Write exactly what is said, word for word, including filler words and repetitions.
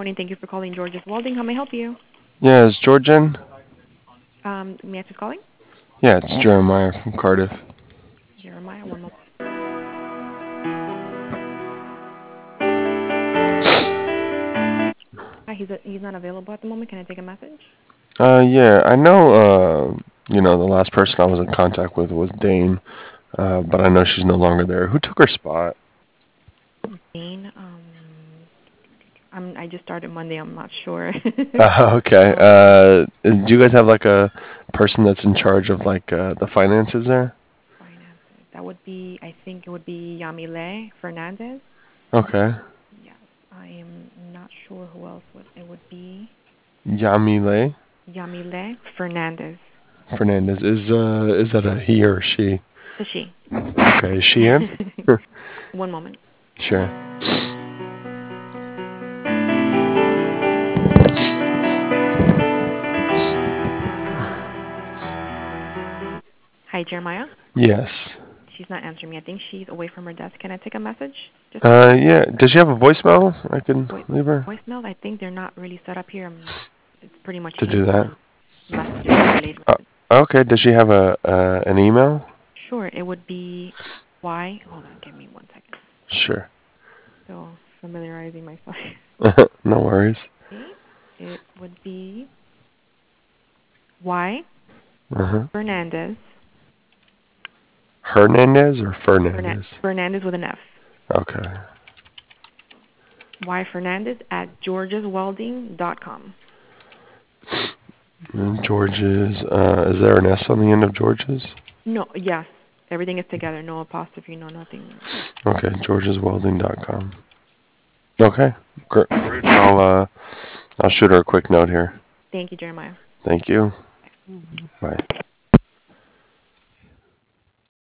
morning. Thank you for calling George's Welding. How may I help you? Yeah, is George in? Um, may I ask who's calling? Yeah, it's Jeremiah from Cardiff. Jeremiah, one moment. Hi, he's, a, he's not available at the moment. Can I take a message? Uh, yeah, I know, uh, you know, the last person I was in contact with was Dane, uh, but I know she's no longer there. Who took her spot? Dean, um, I'm, I just started Monday. I'm not sure. Uh, okay. um, Uh, do you guys have like a person that's in charge of like uh, the finances there? finances. That would be, I think it would be Yamile Fernandez. Okay. Yes, I am not sure who else would it would be. Yamile Yamile Fernandez. Fernandez. Is uh is that a he or she? It's a she. Okay, is she in? One moment. Sure. Hi, Jeremiah. Yes. She's not answering me. I think she's away from her desk. Can I take a message? Just Uh, yeah. Does she have a voicemail I can voice leave her voicemail. I think they're not really set up here. Um, it's pretty much to do that? email messages are relayed. Uh, okay. Does she have a uh, an email? Sure, it would be Y. Hold on, give me one second. Sure. Still familiarizing myself. No worries. Okay, it would be Y Uh-huh. Fernandez. Hernandez or Fernan- Fernandez? Fernandez with an F. Okay. Y Fernandez at georges welding dot com. And George's. Uh, is there an S on the end of George's? No, yes, everything is together. No apostrophe. No nothing. Okay. Georges welding dot com. Okay. Great. I'll uh, I'll shoot her a quick note here. Thank you, Jeremiah. Thank you. Bye.